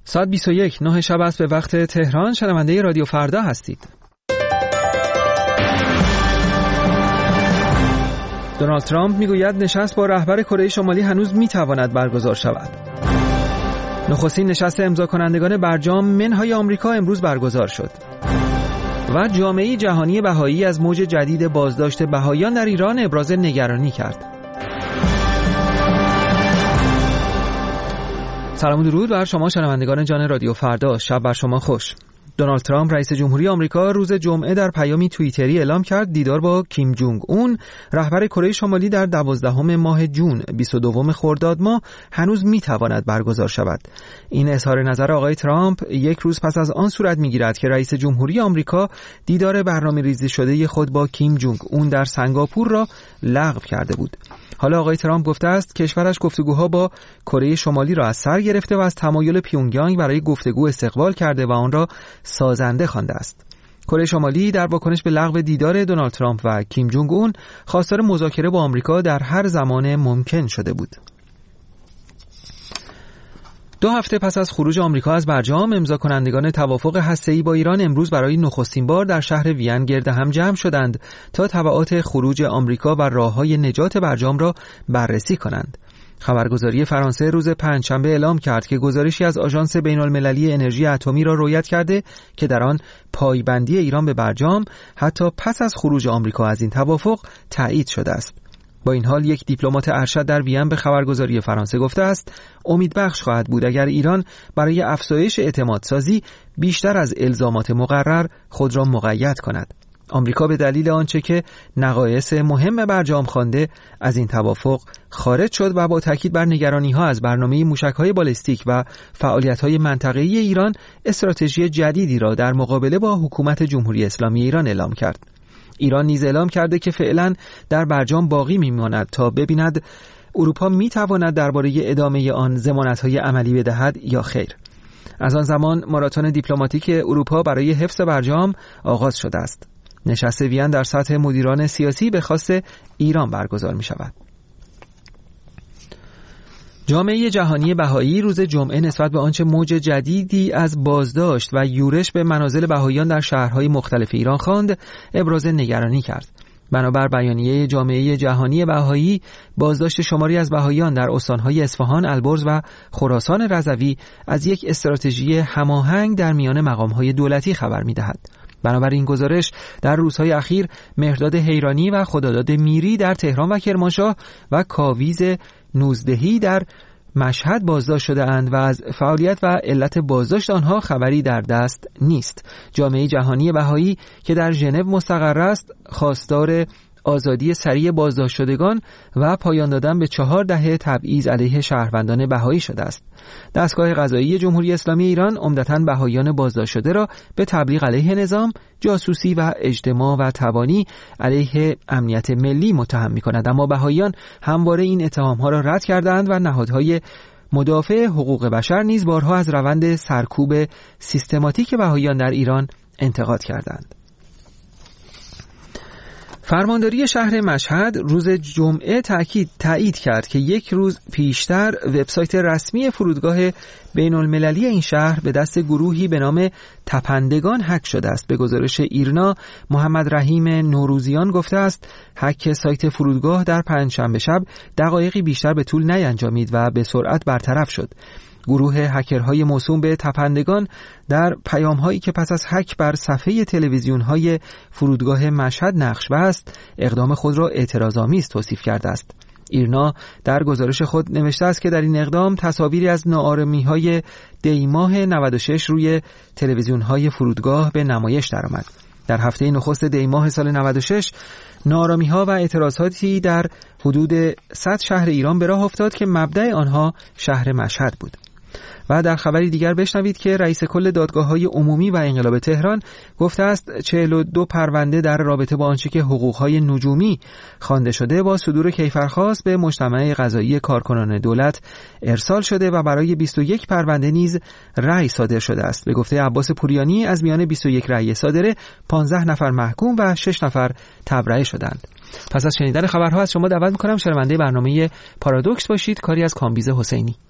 ساعت 21 9 شب است به وقت تهران. شنونده رادیو فردا هستید. دونالد ترامپ میگوید نشست با رهبر کره شمالی هنوز میتواند برگزار شود. نخستین نشست امضا کنندگان برجام منهای آمریکا امروز برگزار شد. و جامعه جهانی بهایی از موج جدید بازداشت بهاییان در ایران ابراز نگرانی کرد. سلام و درود بر شما شنوندگان جان رادیو فردا. شب بر شما خوش. دونالد ترامپ رئیس جمهوری آمریکا روز جمعه در پیامی توییتری اعلام کرد دیدار با کیم جونگ اون رهبر کره شمالی در 12 ماه جون 22 خرداد ماه هنوز میتواند برگزار شود. این اظهار نظر آقای ترامپ یک روز پس از آن صورت میگیرد که رئیس جمهوری آمریکا دیدار برنامه‌ریزی شده خود با کیم جونگ اون در سنگاپور را لغو کرده بود. حالا آقای ترامپ گفته است کشورش گفتگوها با کره شمالی را از سر گرفته و از تمایل پیونگیانگ برای گفتگو استقبال کرده و آن را سازنده خوانده است. کره شمالی در واکنش به لغو دیدار دونالد ترامپ و کیم جونگ اون خواستار مذاکره با آمریکا در هر زمان ممکن شده بود. 2 هفته پس از خروج آمریکا از برجام، امضا کنندگان توافق هسته‌ای با ایران امروز برای نخستین بار در شهر وین گرد هم جمع شدند تا تبعات خروج آمریکا و راه‌های نجات برجام را بررسی کنند. خبرگزاری فرانسه روز پنجشنبه اعلام کرد که گزارشی از آژانس بین‌المللی انرژی اتمی را رویت کرده که در آن پایبندی ایران به برجام حتی پس از خروج آمریکا از این توافق تایید شده است. با این حال یک دیپلمات ارشد در وین به خبرگزاری فرانسه گفته است امیدبخش خواهد بود اگر ایران برای افزایش اعتماد سازی بیشتر از الزامات مقرر خود را مقید کند. آمریکا به دلیل آنچه که نقایص مهم برجام خوانده از این توافق خارج شد و با تاکید بر نگرانی‌ها از برنامه موشک‌های بالستیک و فعالیت‌های منطقه‌ای ایران استراتژی جدیدی را در مقابله با حکومت جمهوری اسلامی ایران اعلام کرد. ایران نیز اعلام کرده که فعلا در برجام باقی می‌ماند تا ببیند اروپا می‌تواند درباره ادامه آن ضمانت‌های عملی بدهد یا خیر. از آن زمان ماراتون دیپلماتیک اروپا برای حفظ برجام آغاز شده است. نشست وین در سطح مدیران سیاسی به خواست ایران برگزار می‌شود. جامعه جهانی بهایی روز جمعه نسبت به آنچه موج جدیدی از بازداشت و یورش به منازل بهاییان در شهرهای مختلف ایران خواند، ابراز نگرانی کرد. بنابر بیانیه جامعه جهانی بهایی، بازداشت شماری از بهاییان در استانهای اصفهان، البرز و خراسان رضوی از یک استراتژی هماهنگ در میان مقامهای دولتی خبر می‌دهد. بنابراین گزارش در روزهای اخیر مهرداد حیرانی و خداداد میری در تهران و کرمانشاه و کاویز نوزدهی در مشهد بازداشت شده اند و از فعالیت و علت بازداشت آنها خبری در دست نیست. جامعه جهانی بهایی که در ژنو مستقر است، خواستار آزادی سریع بازداشت شدگان و پایان دادن به 4 دهه تبعیض علیه شهروندان بهایی شده است. دستگاه قضایی جمهوری اسلامی ایران عمدتاً بهاییان بازداشت شده را به تبلیغ علیه نظام، جاسوسی و اجتماع و تبانی علیه امنیت ملی متهم می‌کند، اما بهاییان همواره این اتهام‌ها را رد کردند و نهادهای مدافع حقوق بشر نیز بارها از روند سرکوب سیستماتیک بهاییان در ایران انتقاد کردند. فرمانداری شهر مشهد روز جمعه تایید کرد که یک روز پیشتر وبسایت رسمی فرودگاه بین‌المللی این شهر به دست گروهی به نام تپندگان هک شده است. به گزارش ایرنا، محمد رحیم نوروزیان گفته است هک سایت فرودگاه در پنجشنبه شب دقایقی بیشتر به طول نینجامید و به سرعت برطرف شد. گروه هکرهای موسوم به تپندگان در پیام‌هایی که پس از هک بر صفحه تلویزیون‌های فرودگاه مشهد نقش بست، اقدام خود را اعتراض‌آمیز توصیف کرده است. ایرنا در گزارش خود نوشته است که در این اقدام تصاویری از ناآرامی‌های دی‌ماه 96 روی تلویزیون‌های فرودگاه به نمایش درآمد. در هفته نخست دی‌ماه سال 96 ناآرامی‌ها و اعتراضاتی در حدود 100 شهر ایران به راه افتاد که مبدأ آنها شهر مشهد بود. و در خبری دیگر بشنوید که رئیس کل دادگاه‌های عمومی و انقلاب تهران گفته است 42 پرونده در رابطه با آنچه که حقوق‌های نجومی خوانده شده با صدور کیفرخواست به مجتمع قضایی کارکنان دولت ارسال شده و برای 21 پرونده نیز رأی صادر شده است. به گفته عباس پوریانی از میان 21 رأی صادره 15 نفر محکوم و 6 نفر تبرئه شدند. پس از شنیدن خبرها از شما دعوت می‌کنم شنونده برنامه پارادوکس باشید، کاری از کامبیز حسینی.